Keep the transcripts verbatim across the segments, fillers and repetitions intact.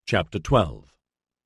Chapter twelve.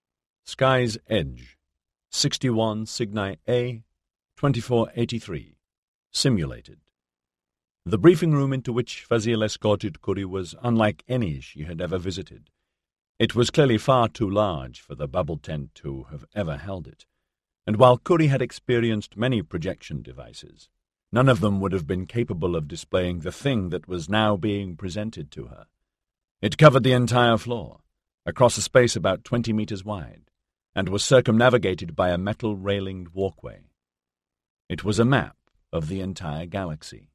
Sky's Edge, sixty-one Cygni A, twenty-four eighty-three. Simulated. The briefing room into which Fazil escorted Kuri was unlike any she had ever visited. It was clearly far too large for the bubble tent to have ever held it, and while Kuri had experienced many projection devices, none of them would have been capable of displaying the thing that was now being presented to her. It covered the entire floor, across a space about twenty meters wide, and was circumnavigated by a metal-railinged walkway. It was a map of the entire galaxy.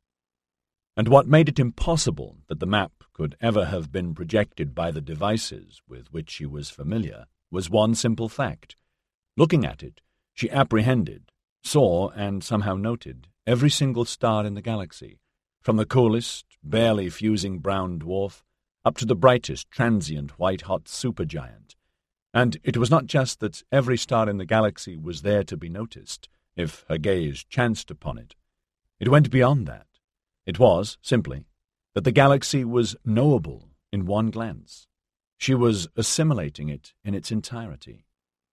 And what made it impossible that the map could ever have been projected by the devices with which she was familiar was one simple fact. Looking at it, she apprehended, saw, and somehow noted every single star in the galaxy, from the coolest, barely fusing brown dwarf up to the brightest, transient, white-hot supergiant. And it was not just that every star in the galaxy was there to be noticed, if her gaze chanced upon it. It went beyond that. It was, simply, that the galaxy was knowable in one glance. She was assimilating it in its entirety.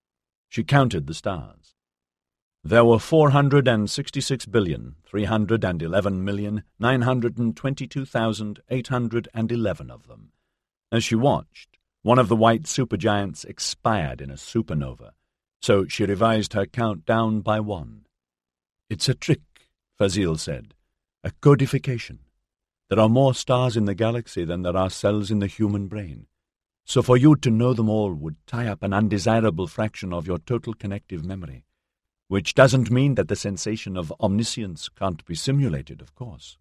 She counted the stars. There were four hundred sixty-six billion, three hundred eleven million, nine hundred twenty-two thousand, eight hundred eleven of them. As she watched, one of the white supergiants expired in a supernova, so she revised her count down by one. "It's a trick," Fazil said, "a codification. There are more stars in the galaxy than there are cells in the human brain, so for you to know them all would tie up an undesirable fraction of your total connective memory. Which doesn't mean that the sensation of omniscience can't be simulated, of course."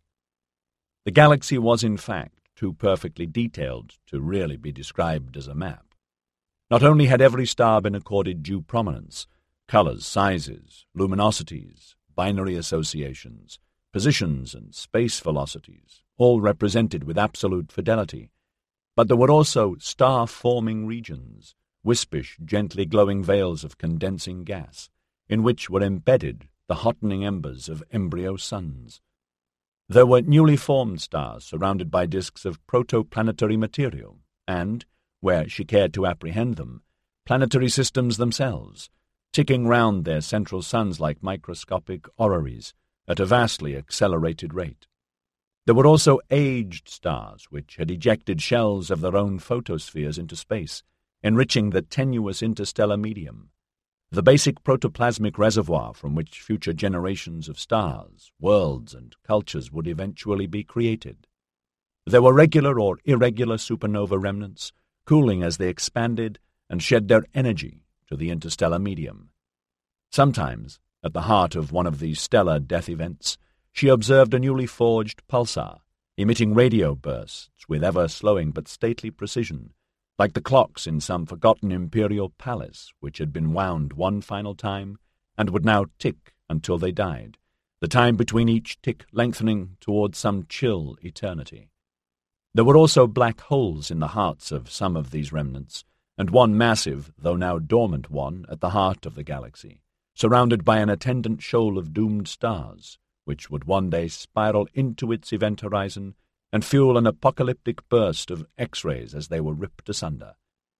The galaxy was, in fact, too perfectly detailed to really be described as a map. Not only had every star been accorded due prominence, colors, sizes, luminosities, binary associations, positions, and space velocities, all represented with absolute fidelity, but there were also star-forming regions, wispish, gently glowing veils of condensing gas, in which were embedded the hottening embers of embryo suns. There were newly formed stars surrounded by disks of protoplanetary material, and, where she cared to apprehend them, planetary systems themselves, ticking round their central suns like microscopic orreries at a vastly accelerated rate. There were also aged stars which had ejected shells of their own photospheres into space, enriching the tenuous interstellar medium, the basic protoplasmic reservoir from which future generations of stars, worlds, and cultures would eventually be created. There were regular or irregular supernova remnants, cooling as they expanded and shed their energy to the interstellar medium. Sometimes, at the heart of one of these stellar death events, she observed a newly forged pulsar, emitting radio bursts with ever-slowing but stately precision, like the clocks in some forgotten imperial palace which had been wound one final time and would now tick until they died, the time between each tick lengthening towards some chill eternity. There were also black holes in the hearts of some of these remnants, and one massive, though now dormant one, at the heart of the galaxy, surrounded by an attendant shoal of doomed stars, which would one day spiral into its event horizon and fuel an apocalyptic burst of X-rays as they were ripped asunder.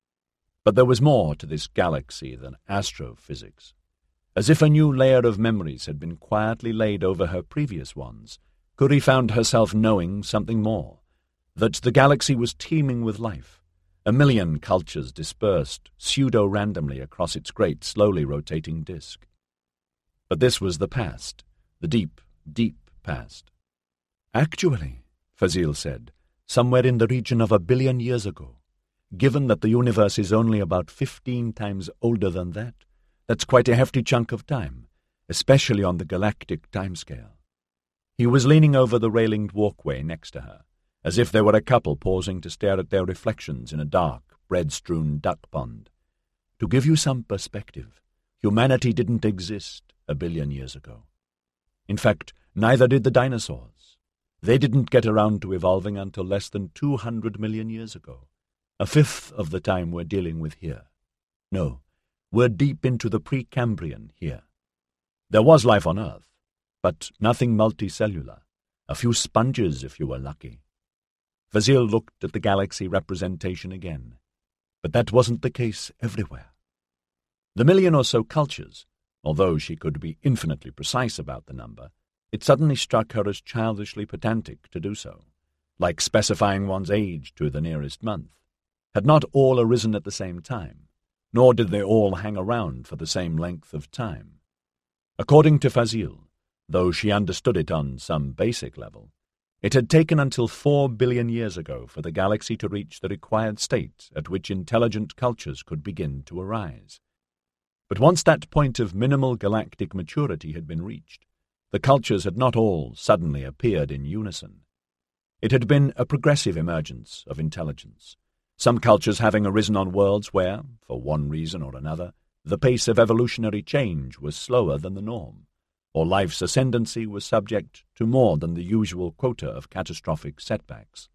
But there was more to this galaxy than astrophysics. As if a new layer of memories had been quietly laid over her previous ones, Kuri found herself knowing something more, that the galaxy was teeming with life, a million cultures dispersed pseudo-randomly across its great, slowly rotating disk. But this was the past, the deep, deep past. "Actually," Fazil said, "somewhere in the region of a billion years ago. Given that the universe is only about fifteen times older than that, that's quite a hefty chunk of time, especially on the galactic timescale." He was leaning over the railinged walkway next to her, as if they were a couple pausing to stare at their reflections in a dark, bread-strewn duck pond. "To give you some perspective, humanity didn't exist a billion years ago. In fact, neither did the dinosaurs. They didn't get around to evolving until less than two hundred million years ago, a fifth of the time we're dealing with here. No, we're deep into the Precambrian here. There was life on Earth, but nothing multicellular, a few sponges if you were lucky." Fazil looked at the galaxy representation again. But that wasn't the case everywhere. The million or so cultures, although she could be infinitely precise about the number, it suddenly struck her as childishly pedantic to do so, like specifying one's age to the nearest month, had not all arisen at the same time, nor did they all hang around for the same length of time. According to Fazil, though she understood it on some basic level, it had taken until four billion years ago for the galaxy to reach the required state at which intelligent cultures could begin to arise. But once that point of minimal galactic maturity had been reached, the cultures had not all suddenly appeared in unison. It had been a progressive emergence of intelligence, some cultures having arisen on worlds where, for one reason or another, the pace of evolutionary change was slower than the norm, or life's ascendancy was subject to more than the usual quota of catastrophic setbacks.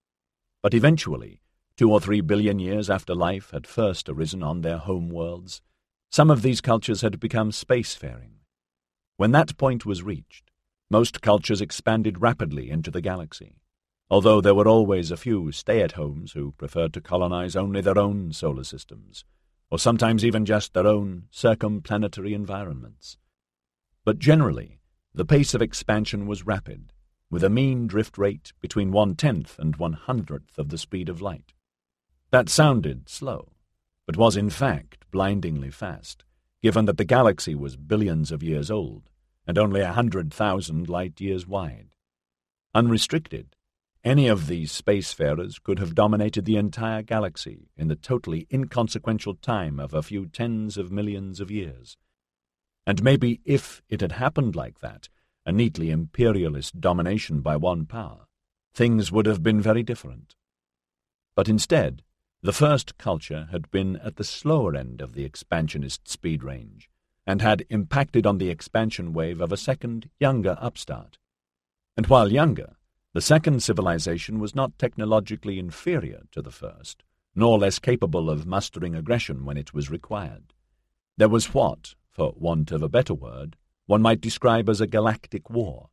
But eventually, two or three billion years after life had first arisen on their home worlds, some of these cultures had become spacefaring. When that point was reached, most cultures expanded rapidly into the galaxy, although there were always a few stay-at-homes who preferred to colonize only their own solar systems, or sometimes even just their own circumplanetary environments. But generally, the pace of expansion was rapid, with a mean drift rate between one-tenth and one-hundredth of the speed of light. That sounded slow, but was in fact blindingly fast, given that the galaxy was billions of years old and only a hundred thousand light-years wide. Unrestricted, any of these spacefarers could have dominated the entire galaxy in the totally inconsequential time of a few tens of millions of years. And maybe if it had happened like that, a neatly imperialist domination by one power, things would have been very different. But instead, the first culture had been at the slower end of the expansionist speed range, and had impacted on the expansion wave of a second, younger upstart. And while younger, the second civilization was not technologically inferior to the first, nor less capable of mustering aggression when it was required. There was what, for want of a better word, one might describe as a galactic war,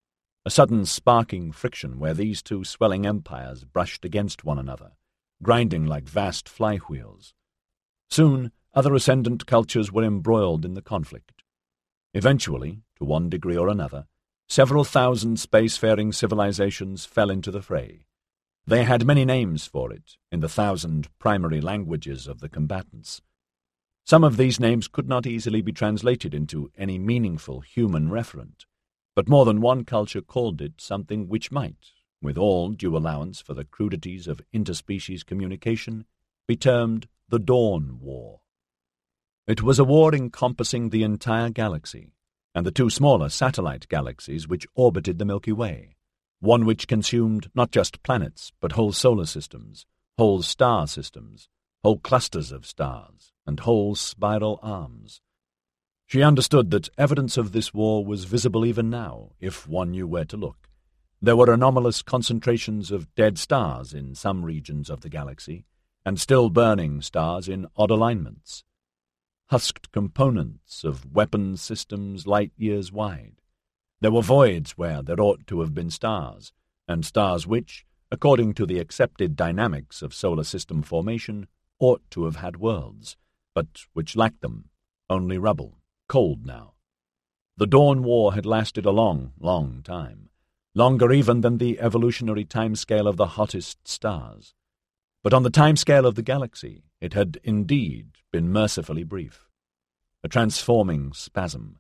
a sudden sparking friction where these two swelling empires brushed against one another, grinding like vast flywheels. Soon, other ascendant cultures were embroiled in the conflict. Eventually, to one degree or another, several thousand spacefaring civilizations fell into the fray. They had many names for it in the thousand primary languages of the combatants. Some of these names could not easily be translated into any meaningful human referent, but more than one culture called it something which might, with all due allowance for the crudities of interspecies communication, be termed the Dawn War. It was a war encompassing the entire galaxy, and the two smaller satellite galaxies which orbited the Milky Way, one which consumed not just planets, but whole solar systems, whole star systems, whole clusters of stars, and whole spiral arms. She understood that evidence of this war was visible even now, if one knew where to look. There were anomalous concentrations of dead stars in some regions of the galaxy, and still burning stars in odd alignments. Husked components of weapon systems light-years wide. There were voids where there ought to have been stars, and stars which, according to the accepted dynamics of solar system formation, ought to have had worlds, but which lacked them, only rubble, cold now. The Dawn War had lasted a long, long time, longer even than the evolutionary timescale of the hottest stars. But on the timescale of the galaxy, it had indeed been mercifully brief, a transforming spasm.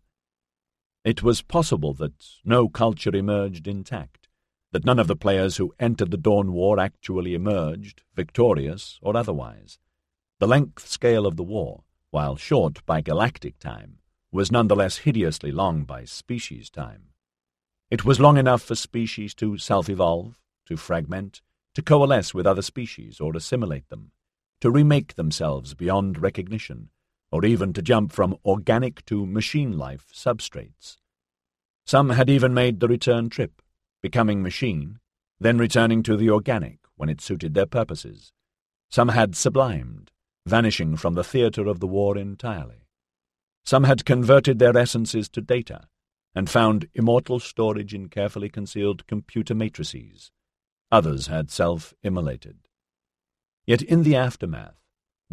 It was possible that no culture emerged intact, that none of the players who entered the Dawn War actually emerged, victorious or otherwise. The length scale of the war, while short by galactic time, was nonetheless hideously long by species time. It was long enough for species to self-evolve, to fragment, to coalesce with other species or assimilate them, to remake themselves beyond recognition, or even to jump from organic to machine-life substrates. Some had even made the return trip, becoming machine, then returning to the organic when it suited their purposes. Some had sublimed, vanishing from the theatre of the war entirely. Some had converted their essences to data, and found immortal storage in carefully concealed computer matrices. Others had self-immolated. Yet in the aftermath,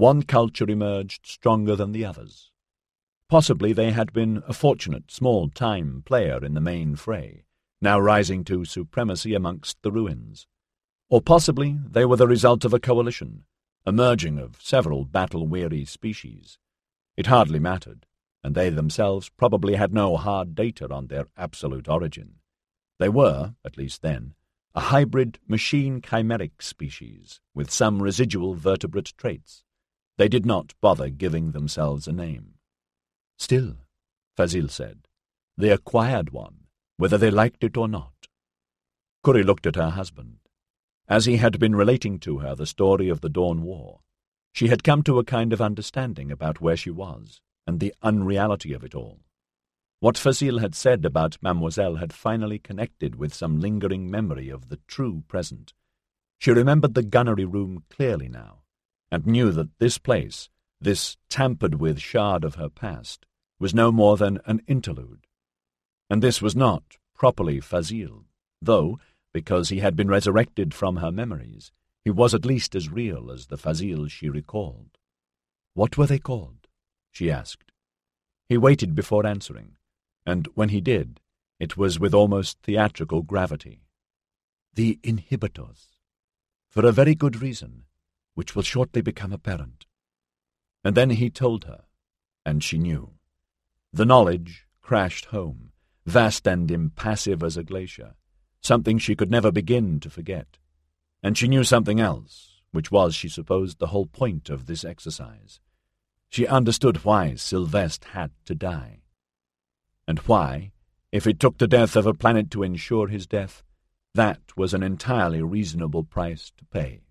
One culture emerged stronger than the others. Possibly they had been a fortunate small-time player in the main fray, now rising to supremacy amongst the ruins. Or possibly they were the result of a coalition, a merging of several battle-weary species. It hardly mattered, and they themselves probably had no hard data on their absolute origin. They were, at least then, a hybrid machine-chimeric species with some residual vertebrate traits. They did not bother giving themselves a name. Still, Fazil said, they acquired one, whether they liked it or not. Kuri looked at her husband. As he had been relating to her the story of the Dawn War, she had come to a kind of understanding about where she was and the unreality of it all. What Fazil had said about Mademoiselle had finally connected with some lingering memory of the true present. She remembered the gunnery room clearly now, and knew that this place, this tampered-with shard of her past, was no more than an interlude. And this was not properly Fazil, though, because he had been resurrected from her memories, he was at least as real as the Fazil she recalled. "What were they called?" she asked. He waited before answering, and when he did, it was with almost theatrical gravity. "The inhibitors. For a very good reason, which will shortly become apparent." And then he told her, and she knew. The knowledge crashed home, vast and impassive as a glacier, something she could never begin to forget. And she knew something else, which was, she supposed, the whole point of this exercise. She understood why Sylvestre had to die, and why, if it took the death of a planet to ensure his death, that was an entirely reasonable price to pay.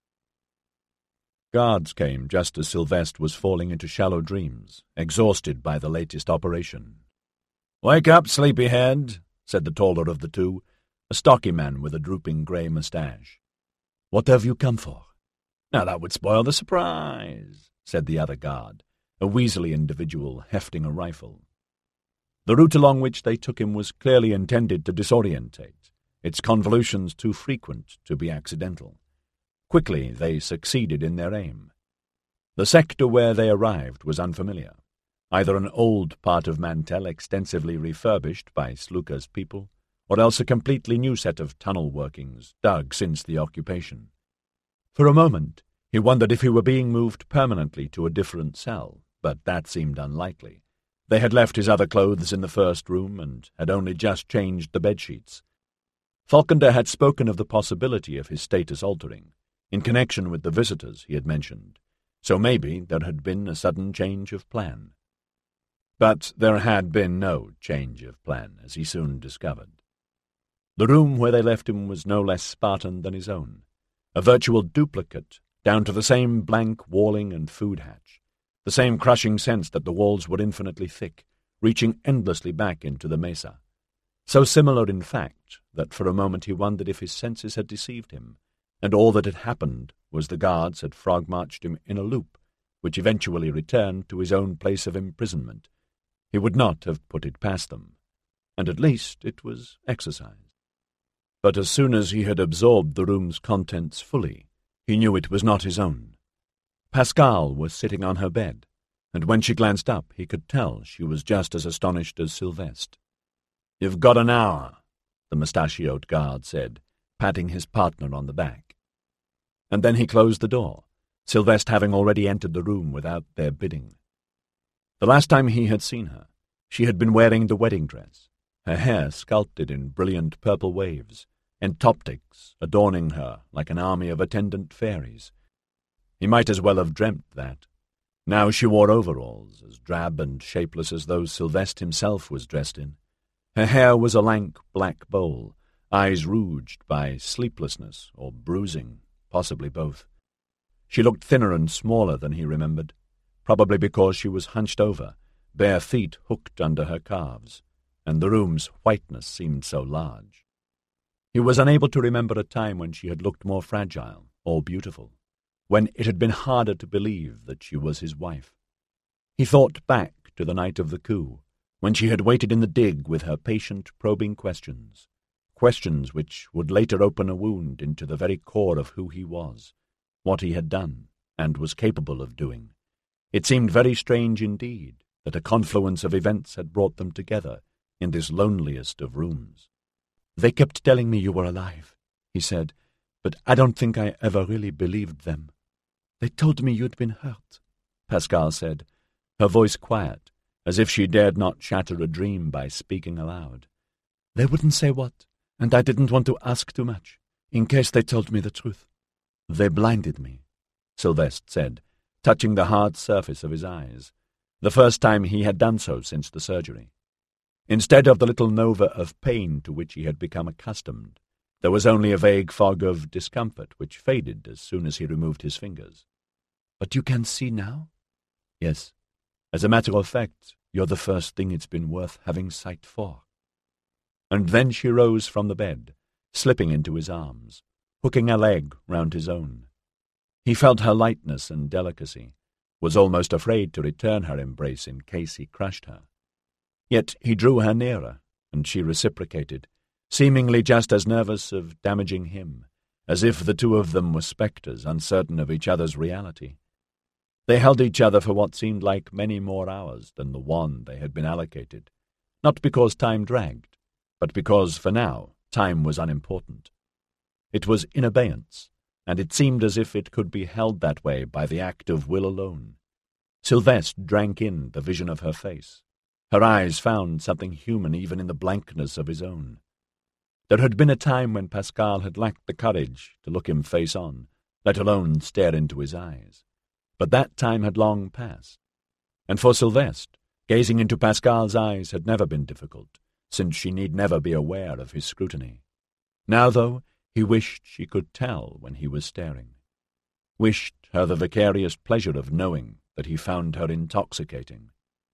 Guards came just as Sylvestre was falling into shallow dreams, exhausted by the latest operation. "Wake up, sleepyhead," said the taller of the two, a stocky man with a drooping grey moustache. "What have you come for?" "Now that would spoil the surprise," said the other guard, a weaselly individual hefting a rifle. The route along which they took him was clearly intended to disorientate, its convolutions too frequent to be accidental. Quickly they succeeded in their aim. The sector where they arrived was unfamiliar, either an old part of Mantel extensively refurbished by Sluka's people, or else a completely new set of tunnel workings dug since the occupation. For a moment he wondered if he were being moved permanently to a different cell, but that seemed unlikely. They had left his other clothes in the first room and had only just changed the bedsheets. Falkender had spoken of the possibility of his status altering, in connection with the visitors he had mentioned, so maybe there had been a sudden change of plan. But there had been no change of plan, as he soon discovered. The room where they left him was no less Spartan than his own, a virtual duplicate, down to the same blank walling and food hatch, the same crushing sense that the walls were infinitely thick, reaching endlessly back into the mesa. So similar, in fact, that for a moment he wondered if his senses had deceived him, and all that had happened was the guards had frog-marched him in a loop, which eventually returned to his own place of imprisonment. He would not have put it past them, and at least it was exercise. But as soon as he had absorbed the room's contents fully, he knew it was not his own. Pascal was sitting on her bed, and when she glanced up he could tell she was just as astonished as Sylvestre. "You've got an hour," the mustachioed guard said, patting his partner on the back. And then he closed the door, Sylvestre having already entered the room without their bidding. The last time he had seen her, she had been wearing the wedding dress, her hair sculpted in brilliant purple waves, entoptics adorning her like an army of attendant fairies. He might as well have dreamt that. Now she wore overalls, as drab and shapeless as those Sylvestre himself was dressed in. Her hair was a lank black bowl, eyes rouged by sleeplessness or bruising, possibly both. She looked thinner and smaller than he remembered, probably because she was hunched over, bare feet hooked under her calves, and the room's whiteness seemed so large. He was unable to remember a time when she had looked more fragile or beautiful, when it had been harder to believe that she was his wife. He thought back to the night of the coup, when she had waited in the dig with her patient, probing questions, questions which would later open a wound into the very core of who he was, what he had done, and was capable of doing. It seemed very strange indeed that a confluence of events had brought them together in this loneliest of rooms. "They kept telling me you were alive," he said, "but I don't think I ever really believed them." "They told me you'd been hurt," Pascal said, her voice quiet, as if she dared not shatter a dream by speaking aloud. "They wouldn't say what, and I didn't want to ask too much, in case they told me the truth." "They blinded me," Sylvestre said, touching the hard surface of his eyes, the first time he had done so since the surgery. Instead of the little nova of pain to which he had become accustomed, there was only a vague fog of discomfort which faded as soon as he removed his fingers. "But you can see now?" "Yes. As a matter of fact, you're the first thing it's been worth having sight for." And then she rose from the bed, slipping into his arms, hooking a leg round his own. He felt her lightness and delicacy, was almost afraid to return her embrace in case he crushed her. Yet he drew her nearer, and she reciprocated, seemingly just as nervous of damaging him, as if the two of them were spectres uncertain of each other's reality. They held each other for what seemed like many more hours than the one they had been allocated, not because time dragged, but because, for now, time was unimportant. It was in abeyance, and it seemed as if it could be held that way by the act of will alone. Sylvestre drank in the vision of her face. Her eyes found something human even in the blankness of his own. There had been a time when Pascal had lacked the courage to look him face on, let alone stare into his eyes. But that time had long passed. And for Sylvestre, gazing into Pascal's eyes had never been difficult, since she need never be aware of his scrutiny. Now, though, he wished she could tell when he was staring. Wished her the vicarious pleasure of knowing that he found her intoxicating.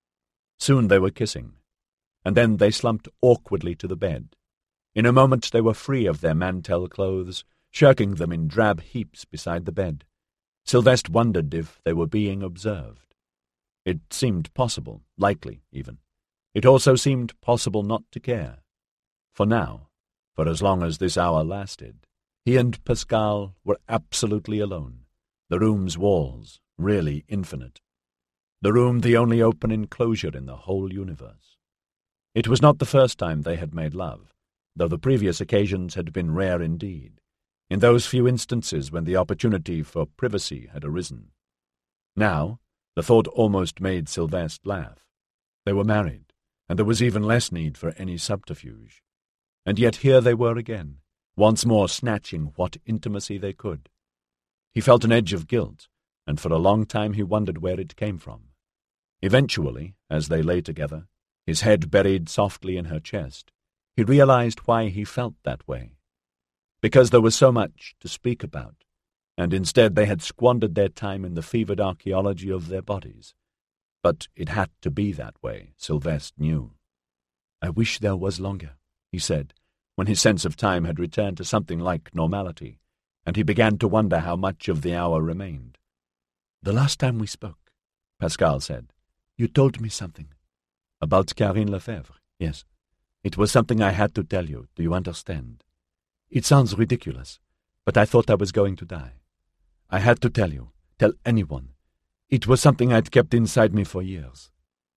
Soon they were kissing, and then they slumped awkwardly to the bed. In a moment they were free of their mantel clothes, shirking them in drab heaps beside the bed. Sylvestre wondered if they were being observed. It seemed possible, likely even. It also seemed possible not to care. For now, for as long as this hour lasted, he and Pascal were absolutely alone, the room's walls really infinite. The room the only open enclosure in the whole universe. It was not the first time they had made love, though the previous occasions had been rare indeed, in those few instances when the opportunity for privacy had arisen. Now, the thought almost made Sylvestre laugh. They were married, and there was even less need for any subterfuge. And yet here they were again, once more snatching what intimacy they could. He felt an edge of guilt, and for a long time he wondered where it came from. Eventually, as they lay together, his head buried softly in her chest, he realized why he felt that way. Because there was so much to speak about, and instead they had squandered their time in the fevered archaeology of their bodies. But it had to be that way, Sylvestre knew. "I wish there was longer," he said, when his sense of time had returned to something like normality, and he began to wonder how much of the hour remained. "The last time we spoke," Pascal said, "you told me something." "About Carine Lefebvre, yes. It was something I had to tell you, do you understand? It sounds ridiculous, but I thought I was going to die. I had to tell you, tell anyone. It was something I'd kept inside me for years."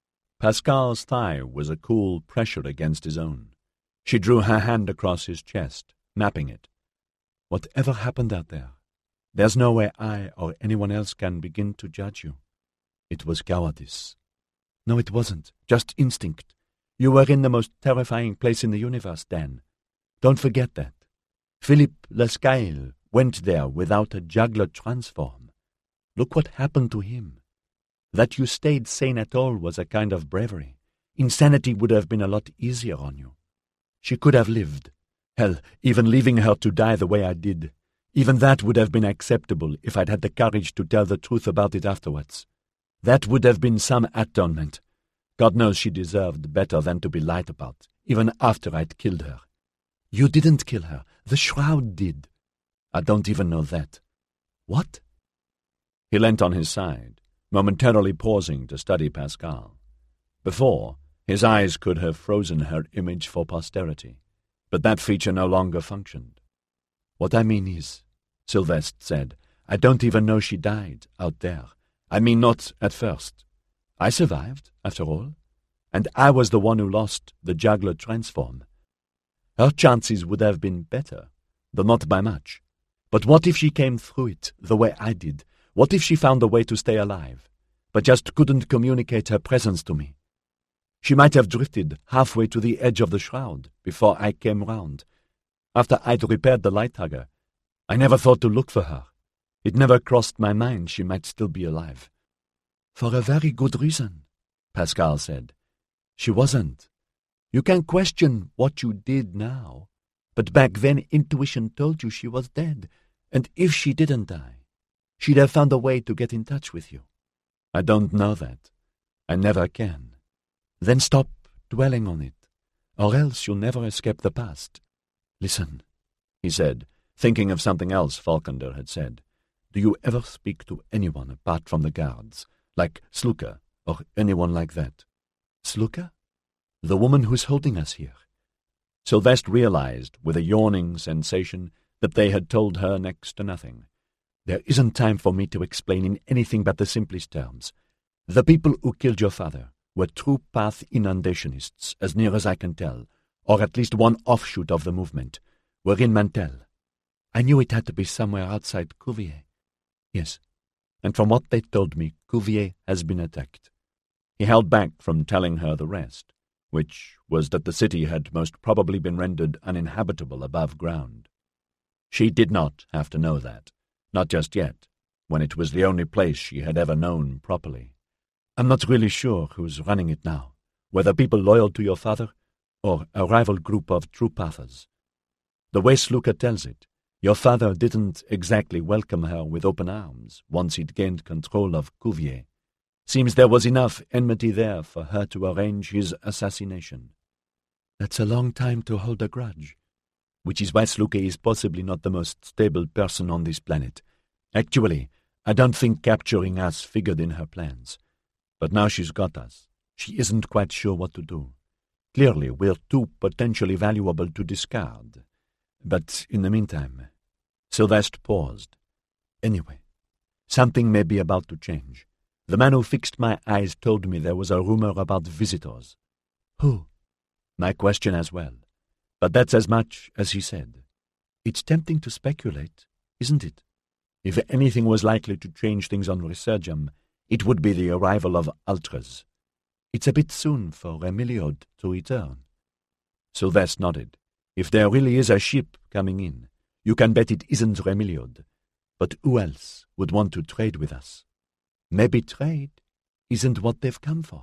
Pascal's thigh was a cool pressure against his own. She drew her hand across his chest, mapping it. "Whatever happened out there, there's no way I or anyone else can begin to judge you. It was cowardice." "No, it wasn't. Just instinct. You were in the most terrifying place in the universe, Dan. Don't forget that. Philippe Lescaille went there without a jugular transform. Look what happened to him. That you stayed sane at all was a kind of bravery. Insanity would have been a lot easier on you. She could have lived. Hell, even leaving her to die the way I did. Even that would have been acceptable if I'd had the courage to tell the truth about it afterwards. That would have been some atonement. God knows she deserved better than to be lied about, even after I'd killed her. You didn't kill her. The shroud did. I don't even know that. What?" He leant on his side, momentarily pausing to study Pascal. Before, his eyes could have frozen her image for posterity, but that feature no longer functioned. "What I mean is," Sylvestre said, I don't even know she died out there. I mean, not at first. I survived, after all, and I was the one who lost the juggler transform. Her chances would have been better, though not by much. But what if she came through it the way I did? What if she found a way to stay alive, but just couldn't communicate her presence to me? She might have drifted halfway to the edge of the shroud before I came round. After I'd repaired the light hugger, I never thought to look for her. It never crossed my mind she might still be alive. For a very good reason, Pascal said. She wasn't. You can question what you did now, but back then intuition told you she was dead, and if she didn't die, she'd have found a way to get in touch with you. I don't know that. I never can. Then stop dwelling on it, or else you'll never escape the past. Listen, he said, thinking of something else Falkender had said. Do you ever speak to anyone apart from the guards, like Sluka or anyone like that? Sluka? The woman who's holding us here. Sylvestre realized, with a yawning sensation, that they had told her next to nothing. There isn't time for me to explain in anything but the simplest terms. The people who killed your father were true path inundationists, as near as I can tell, or at least one offshoot of the movement. We're in Mantel. I knew it had to be somewhere outside Cuvier. Yes, and from what they told me, Cuvier has been attacked. He held back from telling her the rest, which was that the city had most probably been rendered uninhabitable above ground. She did not have to know that, not just yet, when it was the only place she had ever known properly. I'm not really sure who's running it now, whether people loyal to your father or a rival group of true pathers. The way Sluka tells it, your father didn't exactly welcome her with open arms once he'd gained control of Cuvier. Seems there was enough enmity there for her to arrange his assassination. That's a long time to hold a grudge, which is why Sluka is possibly not the most stable person on this planet. Actually, I don't think capturing us figured in her plans. But now she's got us. She isn't quite sure what to do. Clearly, we're too potentially valuable to discard. But in the meantime, Sylvestre paused. Anyway, something may be about to change. The man who fixed my eyes told me there was a rumor about visitors. Who? My question as well. But that's as much as he said. It's tempting to speculate, isn't it? If anything was likely to change things on Resurgam, it would be the arrival of Ultras. It's a bit soon for Remiliod to return. Sylvestre nodded. If there really is a ship coming in, you can bet it isn't Remiliod. But who else would want to trade with us? Maybe trade isn't what they've come for.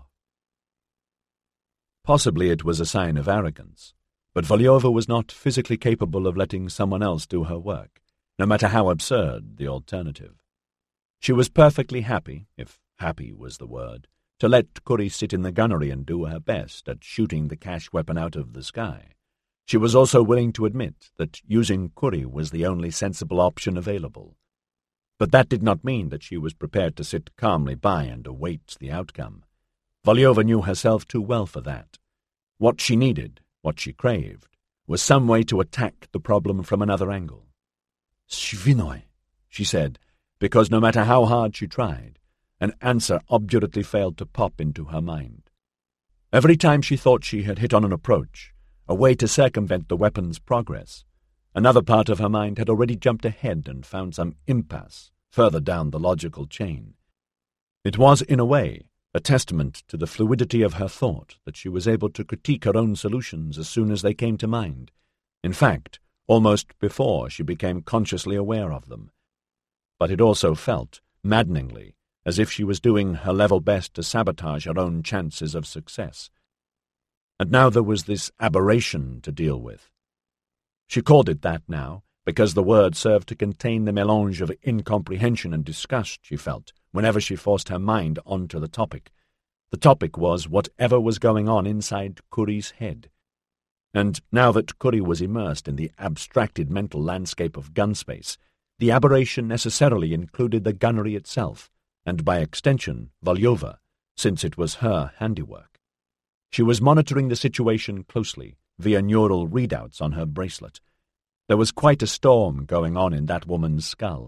Possibly it was a sign of arrogance, but Volyova was not physically capable of letting someone else do her work, no matter how absurd the alternative. She was perfectly happy, if happy was the word, to let Curie sit in the gunnery and do her best at shooting the cash weapon out of the sky. She was also willing to admit that using Curie was the only sensible option available. But that did not mean that she was prepared to sit calmly by and await the outcome. Volyova knew herself too well for that. What she needed, what she craved, was some way to attack the problem from another angle. Svinoi, she said, because no matter how hard she tried, an answer obdurately failed to pop into her mind. Every time she thought she had hit on an approach, a way to circumvent the weapon's progress, another part of her mind had already jumped ahead and found some impasse further down the logical chain. It was, in a way, a testament to the fluidity of her thought that she was able to critique her own solutions as soon as they came to mind. In fact, almost before she became consciously aware of them. But it also felt, maddeningly, as if she was doing her level best to sabotage her own chances of success. And now there was this aberration to deal with. She called it that now, because the word served to contain the mélange of incomprehension and disgust she felt whenever she forced her mind onto the topic. The topic was whatever was going on inside Curie's head. And now that Curie was immersed in the abstracted mental landscape of gunspace, the aberration necessarily included the gunnery itself, and by extension, Volyova, since it was her handiwork. She was monitoring the situation closely, via neural readouts on her bracelet. There was quite a storm going on in that woman's skull,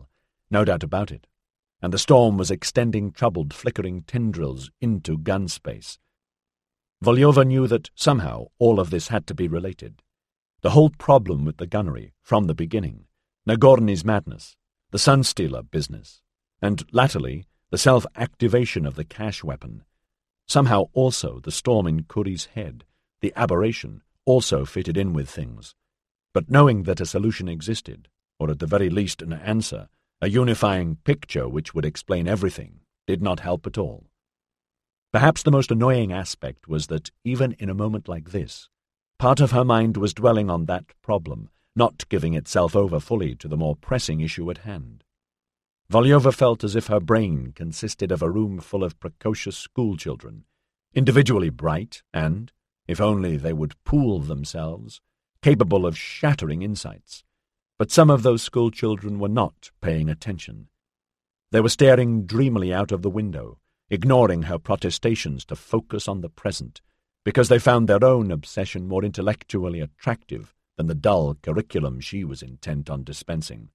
no doubt about it, and the storm was extending troubled, flickering tendrils into gun space. Volyova knew that somehow all of this had to be related. The whole problem with the gunnery, from the beginning, Nagorny's madness, the Sunstealer business, and, latterly, the self-activation of the cash weapon. Somehow also the storm in Kuri's head, the aberration, also fitted in with things. But knowing that a solution existed, or at the very least an answer, a unifying picture which would explain everything, did not help at all. Perhaps the most annoying aspect was that, even in a moment like this, part of her mind was dwelling on that problem, not giving itself over fully to the more pressing issue at hand. Volyova felt as if her brain consisted of a room full of precocious schoolchildren, individually bright and, if only they would pool themselves, capable of shattering insights. But some of those schoolchildren were not paying attention. They were staring dreamily out of the window, ignoring her protestations to focus on the present, because they found their own obsession more intellectually attractive than the dull curriculum she was intent on dispensing.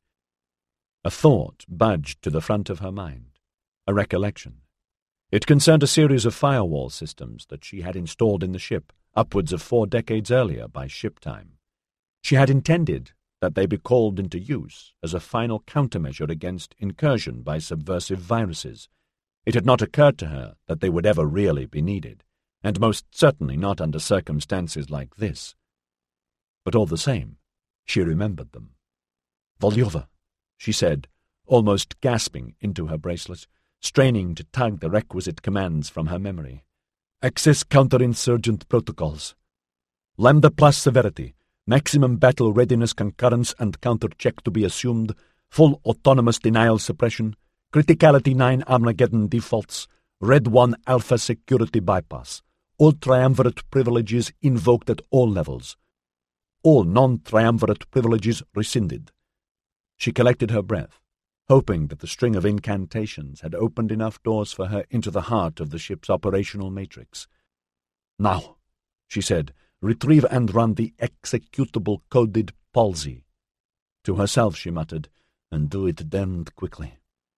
A thought budged to the front of her mind, a recollection. It concerned a series of firewall systems that she had installed in the ship upwards of four decades earlier by ship time. She had intended that they be called into use as a final countermeasure against incursion by subversive viruses. It had not occurred to her that they would ever really be needed, and most certainly not under circumstances like this. But all the same, she remembered them. "Volyova," she said, almost gasping into her bracelet, straining to tug the requisite commands from her memory. "Access counterinsurgent protocols. Lambda plus severity, maximum battle readiness concurrence and counter-check to be assumed, full autonomous denial suppression, criticality nine Armageddon defaults, red one alpha security bypass, all triumvirate privileges invoked at all levels. All non-triumvirate privileges rescinded." She collected her breath, hoping that the string of incantations had opened enough doors for her into the heart of the ship's operational matrix. "Now," she said, "retrieve and run the executable coded palsy." To herself she muttered, "and do it damned quickly."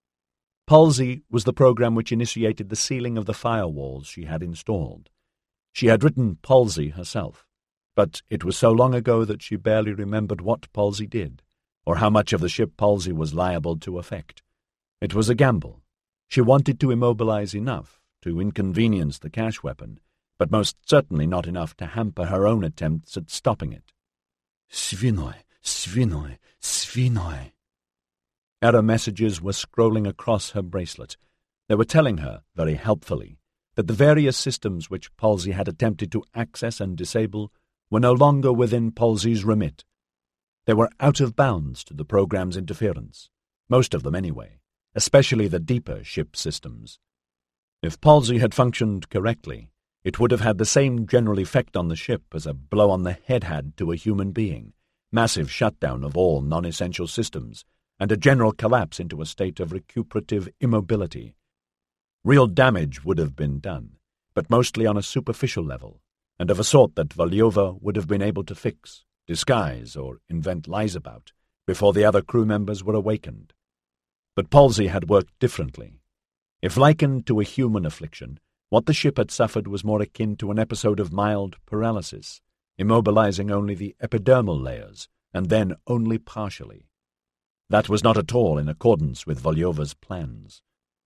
Palsy was the program which initiated the sealing of the firewalls she had installed. She had written palsy herself, but it was so long ago that she barely remembered what palsy did, or how much of the ship palsy was liable to affect. It was a gamble. She wanted to immobilize enough to inconvenience the cash weapon, but most certainly not enough to hamper her own attempts at stopping it. "Svinoi, svinoi, svinoi." Error messages were scrolling across her bracelet. They were telling her, very helpfully, that the various systems which palsy had attempted to access and disable were no longer within palsy's remit. They were out of bounds to the program's interference, most of them anyway, especially the deeper ship systems. If palsy had functioned correctly, it would have had the same general effect on the ship as a blow on the head had to a human being, massive shutdown of all non-essential systems, and a general collapse into a state of recuperative immobility. Real damage would have been done, but mostly on a superficial level, and of a sort that Volyova would have been able to fix, disguise, or invent lies about, before the other crew members were awakened. But palsy had worked differently. If likened to a human affliction, what the ship had suffered was more akin to an episode of mild paralysis, immobilizing only the epidermal layers, and then only partially. That was not at all in accordance with Volyova's plans.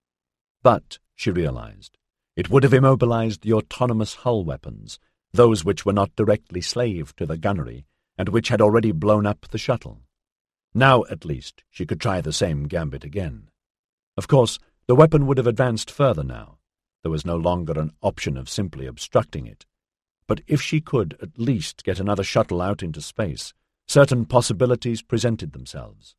But, she realized, it would have immobilized the autonomous hull weapons, those which were not directly slave to the gunnery, and which had already blown up the shuttle. Now, at least, she could try the same gambit again. Of course, the weapon would have advanced further now. There was no longer an option of simply obstructing it. But if she could at least get another shuttle out into space, certain possibilities presented themselves.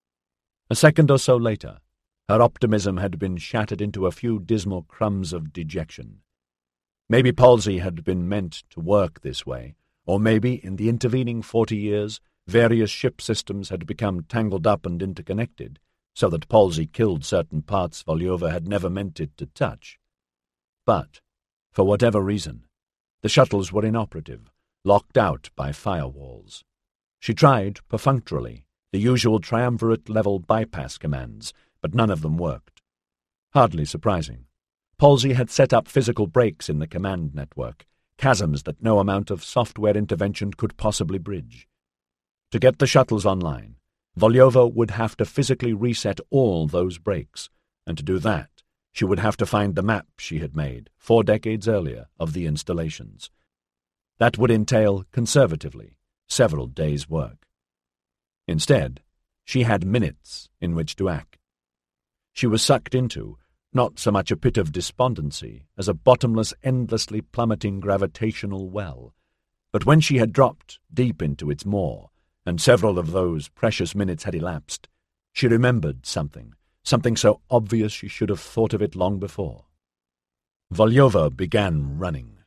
A second or so later, her optimism had been shattered into a few dismal crumbs of dejection. Maybe palsy had been meant to work this way, or maybe, in the intervening forty years, various ship systems had become tangled up and interconnected, so that palsy killed certain parts Volyova had never meant it to touch. But, for whatever reason, the shuttles were inoperative, locked out by firewalls. She tried, perfunctorily, the usual triumvirate-level bypass commands, but none of them worked. Hardly surprising. Palsy had set up physical breaks in the command network, chasms that no amount of software intervention could possibly bridge. To get the shuttles online, Volyova would have to physically reset all those breaks, and to do that, she would have to find the map she had made four decades earlier of the installations. That would entail, conservatively, several days' work. Instead, she had minutes in which to act. She was sucked into not so much a pit of despondency as a bottomless, endlessly plummeting gravitational well. But when she had dropped deep into its maw, and several of those precious minutes had elapsed, she remembered something, something so obvious she should have thought of it long before. Volyova began running.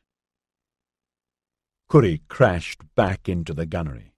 Curie crashed back into the gunnery.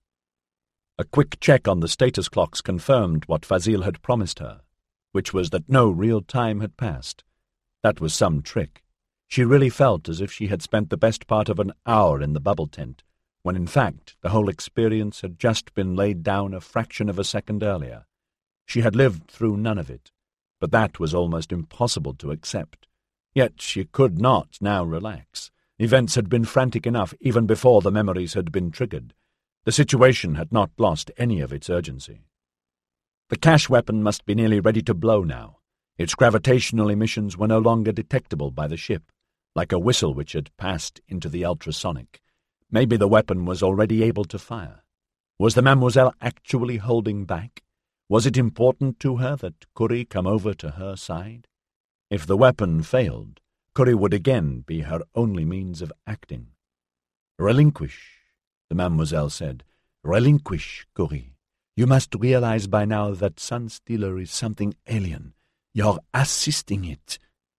A quick check on the status clocks confirmed what Fazil had promised her, which was that no real time had passed. That was some trick. She really felt as if she had spent the best part of an hour in the bubble tent, when in fact the whole experience had just been laid down a fraction of a second earlier. She had lived through none of it, but that was almost impossible to accept. Yet she could not now relax. Events had been frantic enough even before the memories had been triggered. The situation had not lost any of its urgency. The cache weapon must be nearly ready to blow now. Its gravitational emissions were no longer detectable by the ship, like a whistle which had passed into the ultrasonic. Maybe the weapon was already able to fire. Was the Mademoiselle actually holding back? Was it important to her that Curie come over to her side? If the weapon failed, Curie would again be her only means of acting. "Relinquish," the Mademoiselle said. "Relinquish, Curie. You must realize by now that Sunstealer is something alien. You're assisting it."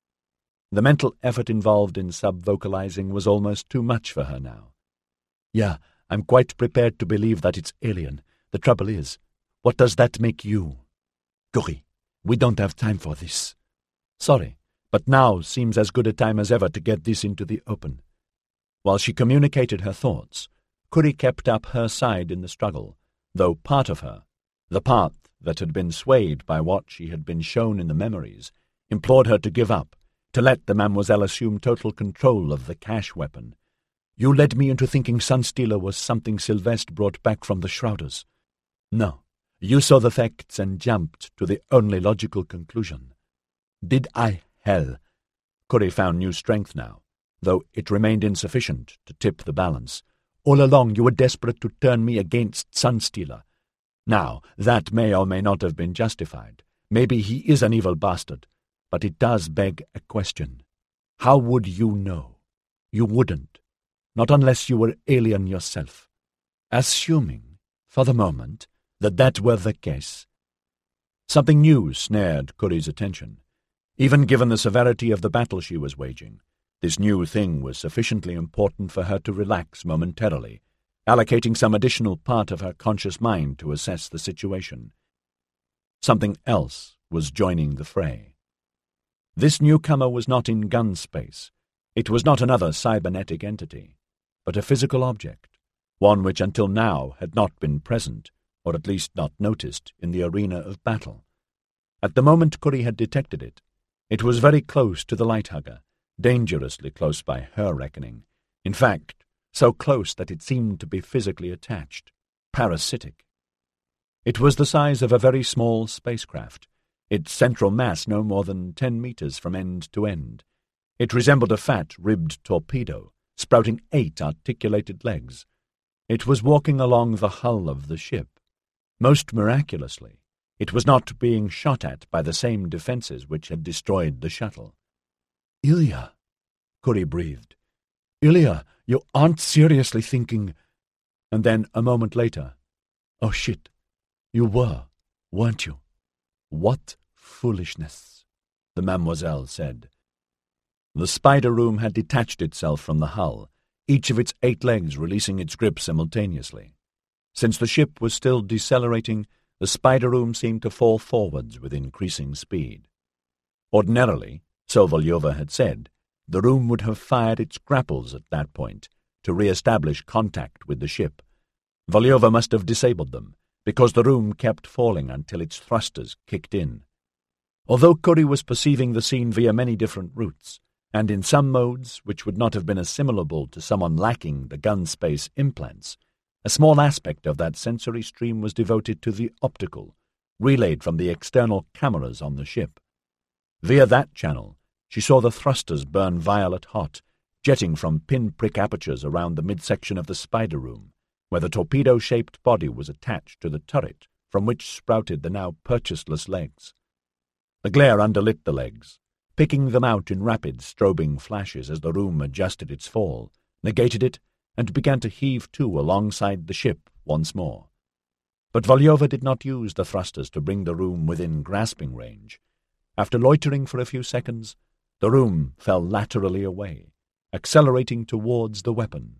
The mental effort involved in sub-vocalizing was almost too much for her now. "Yeah, I'm quite prepared to believe that it's alien. The trouble is, what does that make you? Curie, we don't have time for this." "Sorry, but now seems as good a time as ever to get this into the open." While she communicated her thoughts, Curie kept up her side in the struggle, though part of her, the part that had been swayed by what she had been shown in the memories, implored her to give up, to let the Mademoiselle assume total control of the cache weapon. "You led me into thinking Sunstealer was something Sylvestre brought back from the Shrouders. No, you saw the facts and jumped to the only logical conclusion." "Did I? Hell!" Curie found new strength now, though it remained insufficient to tip the balance. "All along you were desperate to turn me against Sunstealer. Now, that may or may not have been justified. Maybe he is an evil bastard, but it does beg a question. How would you know? You wouldn't, not unless you were alien yourself. Assuming, for the moment, that that were the case." Something new snared Curie's attention. Even given the severity of the battle she was waging, this new thing was sufficiently important for her to relax momentarily, allocating some additional part of her conscious mind to assess the situation. Something else was joining the fray. This newcomer was not in gun space. It was not another cybernetic entity, but a physical object, one which until now had not been present, or at least not noticed, in the arena of battle. At the moment Curie had detected it, it was very close to the Lighthugger, dangerously close by her reckoning. In fact, so close that it seemed to be physically attached, parasitic. It was the size of a very small spacecraft, its central mass no more than ten meters from end to end. It resembled a fat, ribbed torpedo, sprouting eight articulated legs. It was walking along the hull of the ship. Most miraculously, it was not being shot at by the same defenses which had destroyed the shuttle. "Ilya," Curie breathed. "Ilya, you aren't seriously thinking—" And then, a moment later, "Oh shit, you were, weren't you? What foolishness," the Mademoiselle said. The spider room had detached itself from the hull, each of its eight legs releasing its grip simultaneously. Since the ship was still decelerating, the spider room seemed to fall forwards with increasing speed. Ordinarily, so Volyova had said, the room would have fired its grapples at that point to re-establish contact with the ship. Volyova must have disabled them, because the room kept falling until its thrusters kicked in. Although Curry was perceiving the scene via many different routes, and in some modes which would not have been assimilable to someone lacking the gun space implants, a small aspect of that sensory stream was devoted to the optical, relayed from the external cameras on the ship. Via that channel, she saw the thrusters burn violet hot, jetting from pin-prick apertures around the midsection of the spider room, where the torpedo-shaped body was attached to the turret from which sprouted the now purchaseless legs. The glare underlit the legs, picking them out in rapid, strobing flashes as the room adjusted its fall, negated it, and began to heave to alongside the ship once more. But Volyova did not use the thrusters to bring the room within grasping range. After loitering for a few seconds, the room fell laterally away, accelerating towards the weapon.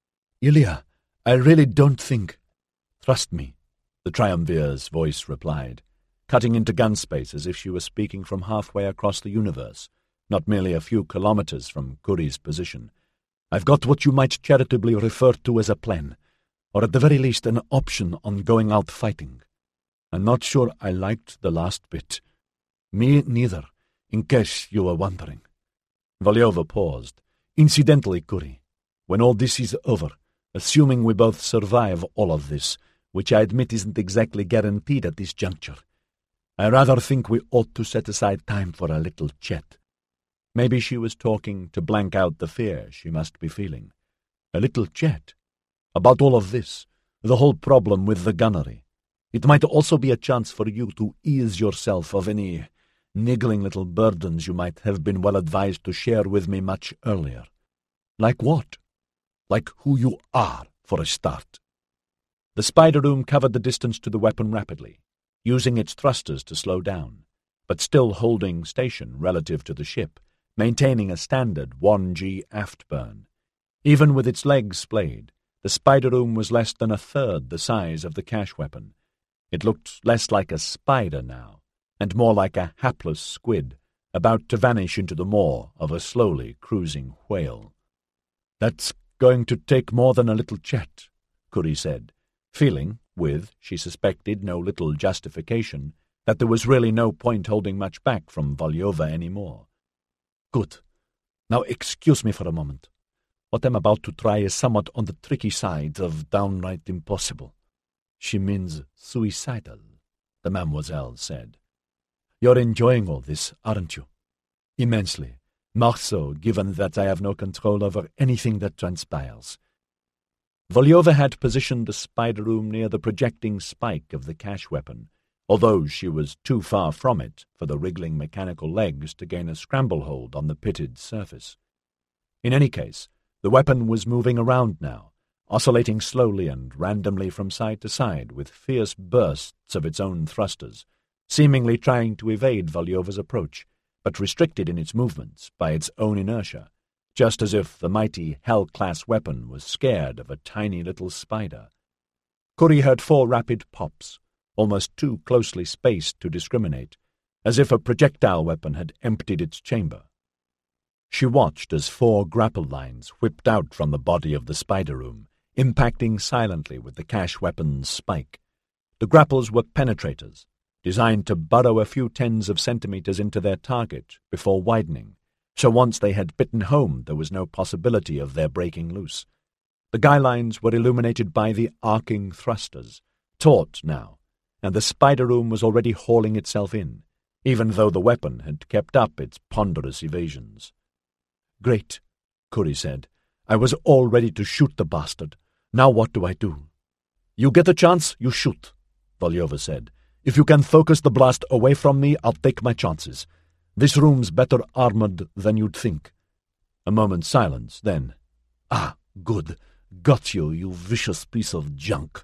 "Ilya, I really don't think—" "Trust me," the triumvir's voice replied, cutting into gun space as if she were speaking from halfway across the universe, not merely a few kilometers from Curry's position. "I've got what you might charitably refer to as a plan, or at the very least an option on going out fighting. I'm not sure I liked the last bit. Me neither, in case you were wondering." Volyova paused. "Incidentally, Curry, when all this is over, assuming we both survive all of this, which I admit isn't exactly guaranteed at this juncture, I rather think we ought to set aside time for a little chat." Maybe she was talking to blank out the fear she must be feeling. A little chat? About all of this, the whole problem with the gunnery. It might also be a chance for you to ease yourself of any niggling little burdens you might have been well advised to share with me much earlier. Like what? Like who you are, for a start. The spider room covered the distance to the weapon rapidly, using its thrusters to slow down, but still holding station relative to the ship, maintaining a standard one G aft burn. Even with its legs splayed, the spider room was less than a third the size of the cash weapon. It looked less like a spider now, and more like a hapless squid, about to vanish into the maw of a slowly cruising whale. "That's going to take more than a little chat," Curry said, feeling, with, she suspected, no little justification, that there was really no point holding much back from Volyova any more. "Good. Now excuse me for a moment. What I'm about to try is somewhat on the tricky side of downright impossible." "She means suicidal," the mademoiselle said. "You're enjoying all this, aren't you?" "Immensely. More so, given that I have no control over anything that transpires." Volyova had positioned the spider room near the projecting spike of the cash weapon, although she was too far from it for the wriggling mechanical legs to gain a scramble hold on the pitted surface. In any case, the weapon was moving around now, oscillating slowly and randomly from side to side with fierce bursts of its own thrusters, seemingly trying to evade Volyova's approach, but restricted in its movements by its own inertia, just as if the mighty Hell-class weapon was scared of a tiny little spider. Curry heard four rapid pops, almost too closely spaced to discriminate, as if a projectile weapon had emptied its chamber. She watched as four grapple lines whipped out from the body of the spider room, impacting silently with the cash weapon's spike. The grapples were penetrators, designed to burrow a few tens of centimeters into their target before widening, so once they had bitten home there was no possibility of their breaking loose. The guy lines were illuminated by the arcing thrusters, taut now, and the spider room was already hauling itself in, even though the weapon had kept up its ponderous evasions. "Great," Curry said. "I was all ready to shoot the bastard. Now what do I do?" "You get a chance, you shoot," Volyova said. "If you can focus the blast away from me, I'll take my chances. This room's better armored than you'd think." A moment's silence, then, "Ah, good. Got you, you vicious piece of junk."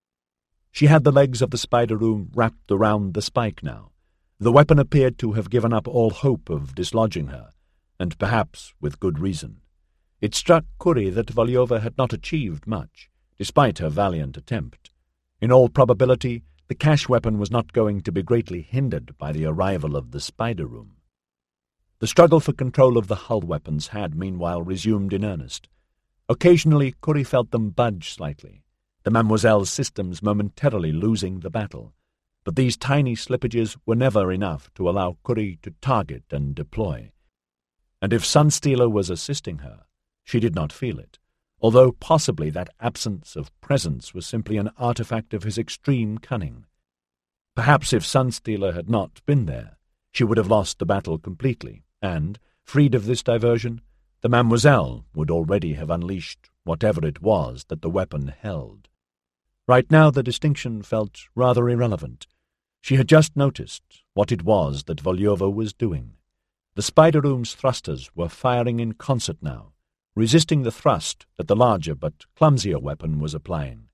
She had the legs of the spider room wrapped around the spike now. The weapon appeared to have given up all hope of dislodging her, and perhaps with good reason. It struck Curry that Volyova had not achieved much, despite her valiant attempt. In all probability, the cash weapon was not going to be greatly hindered by the arrival of the spider room. The struggle for control of the hull weapons had, meanwhile, resumed in earnest. Occasionally, Curry felt them budge slightly, the Mademoiselle's systems momentarily losing the battle. But these tiny slippages were never enough to allow Curie to target and deploy. And if Sunstealer was assisting her, she did not feel it, although possibly that absence of presence was simply an artifact of his extreme cunning. Perhaps if Sunstealer had not been there, she would have lost the battle completely, and, freed of this diversion, the Mademoiselle would already have unleashed whatever it was that the weapon held. Right now the distinction felt rather irrelevant. She had just noticed what it was that Volyova was doing. The spider room's thrusters were firing in concert now, resisting the thrust that the larger but clumsier weapon was applying.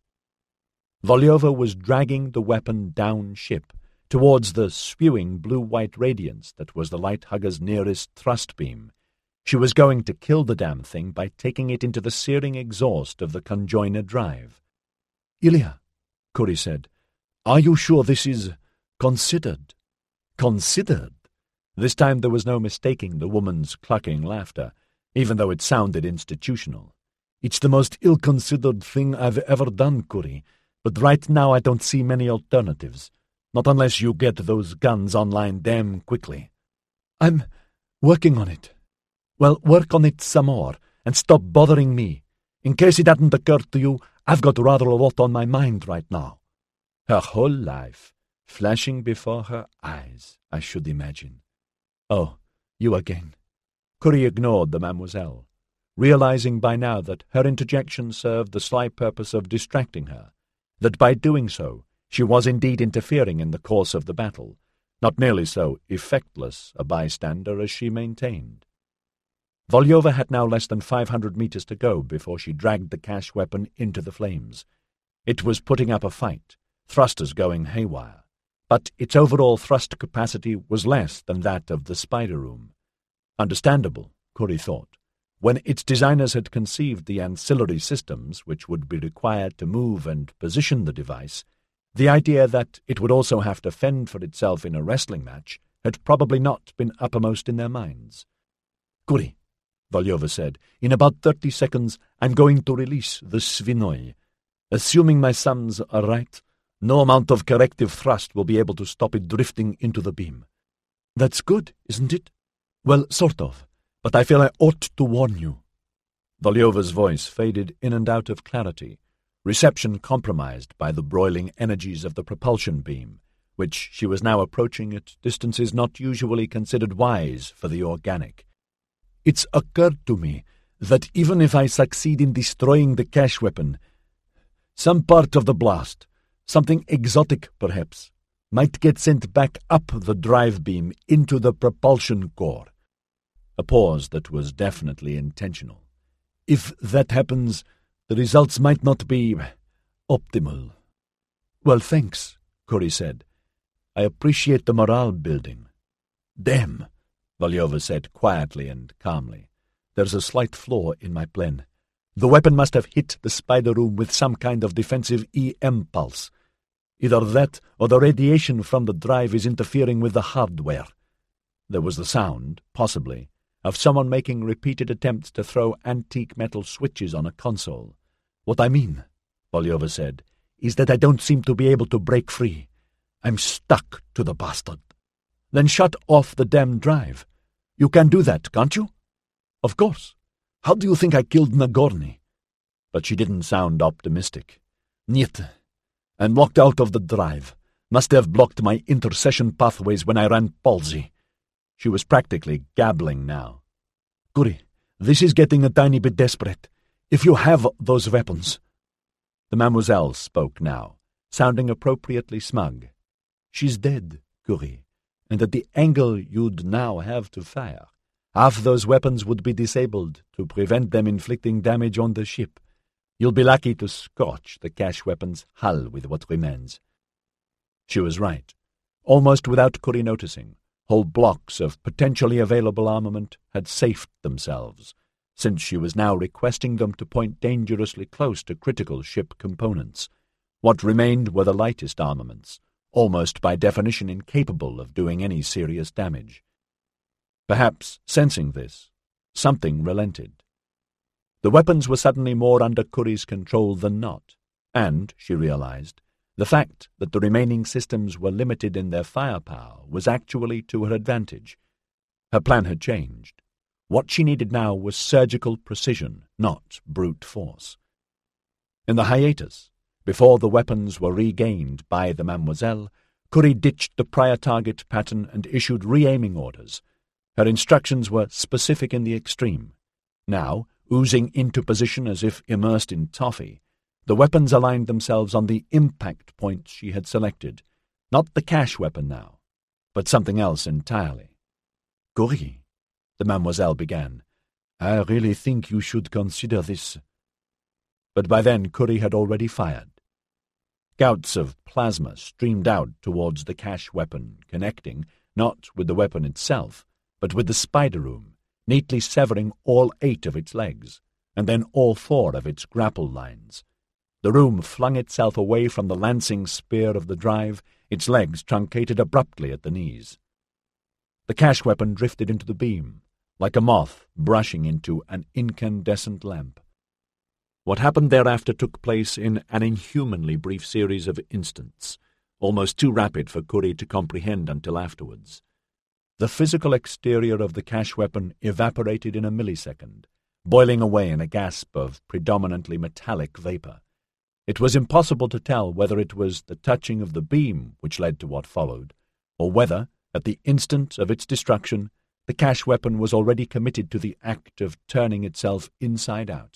Volyova was dragging the weapon down ship, towards the spewing blue-white radiance that was the light-hugger's nearest thrust beam. She was going to kill the damn thing by taking it into the searing exhaust of the conjoiner drive. "Ilya," Curie said, "are you sure this is considered?" "Considered?" This time there was no mistaking the woman's clucking laughter, even though it sounded institutional. "It's the most ill-considered thing I've ever done, Curie, but right now I don't see many alternatives. Not unless you get those guns online damn quickly." "I'm working on it." "Well, work on it some more, and stop bothering me. In case it hadn't occurred to you, I've got rather a lot on my mind right now." Her whole life flashing before her eyes, I should imagine. "Oh, you again." Curie ignored the Mademoiselle, realizing by now that her interjection served the sly purpose of distracting her, that by doing so she was indeed interfering in the course of the battle, not nearly so effectless a bystander as she maintained. Volyova had now less than five hundred meters to go before she dragged the cash weapon into the flames. It was putting up a fight, thrusters going haywire, but its overall thrust capacity was less than that of the spider room. Understandable, Curie thought, when its designers had conceived the ancillary systems which would be required to move and position the device. The idea that it would also have to fend for itself in a wrestling match had probably not been uppermost in their minds. "Curie," Volyova said, "in about thirty seconds I'm going to release the Svinoi. Assuming my sums are right, no amount of corrective thrust will be able to stop it drifting into the beam." "That's good, isn't it?" "Well, sort of, but I feel I ought to warn you." Volyova's voice faded in and out of clarity, reception compromised by the broiling energies of the propulsion beam, which she was now approaching at distances not usually considered wise for the organic. "It's occurred to me that even if I succeed in destroying the cache weapon, some part of the blast, something exotic perhaps, might get sent back up the drive beam into the propulsion core." A pause that was definitely intentional. "If that happens, the results might not be optimal." "Well, thanks," Curie said. "I appreciate the morale building." "Damn," Volyova said quietly and calmly. "There's a slight flaw in my plan. The weapon must have hit the spider room with some kind of defensive E M pulse. Either that or the radiation from the drive is interfering with the hardware." There was the sound, possibly, of someone making repeated attempts to throw antique metal switches on a console. "What I mean," Volyova said, "is that I don't seem to be able to break free. I'm stuck to the bastard." "Then shut off the damn drive. You can do that, can't you?" "Of course. How do you think I killed Nagorny?" But she didn't sound optimistic. "Niet. And walked out of the drive. Must have blocked my intercession pathways when I ran palsy." She was practically gabbling now. "Curie, this is getting a tiny bit desperate. If you have those weapons—" The Mademoiselle spoke now, sounding appropriately smug. "She's dead, Curie, and at the angle you'd now have to fire, half those weapons would be disabled to prevent them inflicting damage on the ship. You'll be lucky to scorch the cache weapon's hull with what remains." She was right. Almost without Curie noticing, whole blocks of potentially available armament had safed themselves, since she was now requesting them to point dangerously close to critical ship components. What remained were the lightest armaments, almost by definition incapable of doing any serious damage. Perhaps, sensing this, something relented. The weapons were suddenly more under Curie's control than not, And, she realized, the fact that the remaining systems were limited in their firepower was actually to her advantage. Her plan had changed. What she needed now was surgical precision, not brute force. In the hiatus, before the weapons were regained by the Mademoiselle, Curie ditched the prior target pattern and issued re-aiming orders. Her instructions were specific in the extreme. Now, oozing into position as if immersed in toffee, the weapons aligned themselves on the impact point she had selected. Not the cache weapon now, but something else entirely. "Curie," the Mademoiselle began, "I really think you should consider this." But by then Curie had already fired. Gouts of plasma streamed out towards the cache weapon, connecting, not with the weapon itself, but with the spider room, neatly severing all eight of its legs, and then all four of its grapple lines. The room flung itself away from the lancing spear of the drive, its legs truncated abruptly at the knees. The cache weapon drifted into the beam, like a moth brushing into an incandescent lamp. What happened thereafter took place in an inhumanly brief series of instants, almost too rapid for Curie to comprehend until afterwards. The physical exterior of the cache weapon evaporated in a millisecond, boiling away in a gasp of predominantly metallic vapor. It was impossible to tell whether it was the touching of the beam which led to what followed, or whether, at the instant of its destruction, the cache weapon was already committed to the act of turning itself inside out.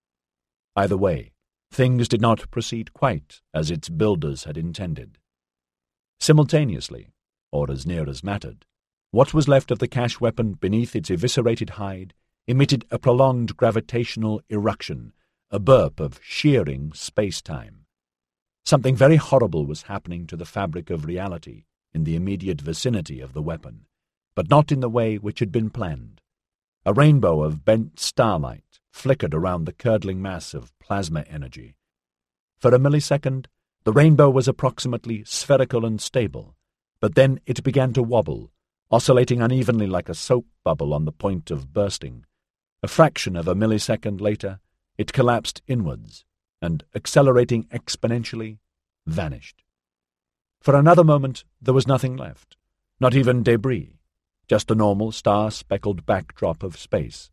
Either way, things did not proceed quite as its builders had intended. Simultaneously, or as near as mattered, what was left of the cache weapon beneath its eviscerated hide emitted a prolonged gravitational eruption, a burp of shearing space-time. Something very horrible was happening to the fabric of reality in the immediate vicinity of the weapon, but not in the way which had been planned. A rainbow of bent starlight flickered around the curdling mass of plasma energy. For a millisecond, the rainbow was approximately spherical and stable, but then it began to wobble, oscillating unevenly like a soap bubble on the point of bursting. A fraction of a millisecond later, it collapsed inwards, and, accelerating exponentially, vanished. For another moment there was nothing left, not even debris, just a normal star-speckled backdrop of space.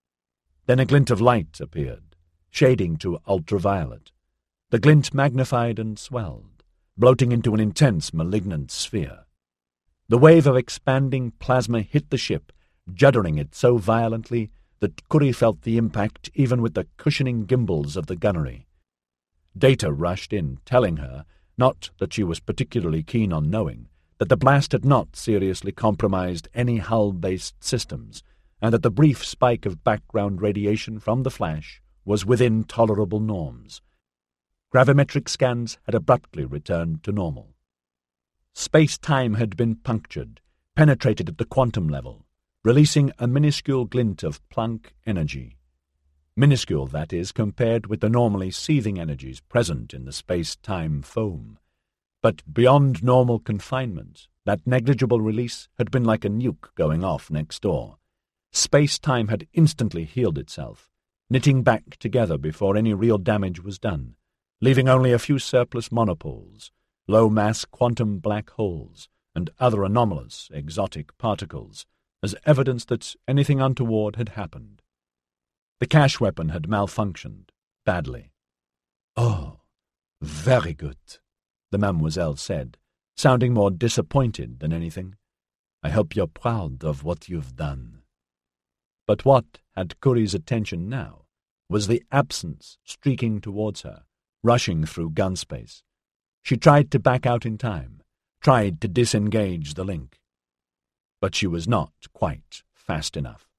Then a glint of light appeared, shading to ultraviolet. The glint magnified and swelled, bloating into an intense, malignant sphere. The wave of expanding plasma hit the ship, juddering it so violently that Curie felt the impact even with the cushioning gimbals of the gunnery. Data rushed in, telling her, not that she was particularly keen on knowing, that the blast had not seriously compromised any hull-based systems, and that the brief spike of background radiation from the flash was within tolerable norms. Gravimetric scans had abruptly returned to normal. Space-time had been punctured, penetrated at the quantum level, releasing a minuscule glint of Planck energy. Minuscule, that is, compared with the normally seething energies present in the space-time foam. But beyond normal confinement, that negligible release had been like a nuke going off next door. Space-time had instantly healed itself, knitting back together before any real damage was done, leaving only a few surplus monopoles, low-mass quantum black holes, and other anomalous, exotic particles, as evidence that anything untoward had happened. The cache weapon had malfunctioned, badly. "Oh, very good," the Mademoiselle said, sounding more disappointed than anything. "I hope you're proud of what you've done." But what had Curie's attention now was the absence streaking towards her, rushing through gun space. She tried to back out in time, tried to disengage the link. But she was not quite fast enough.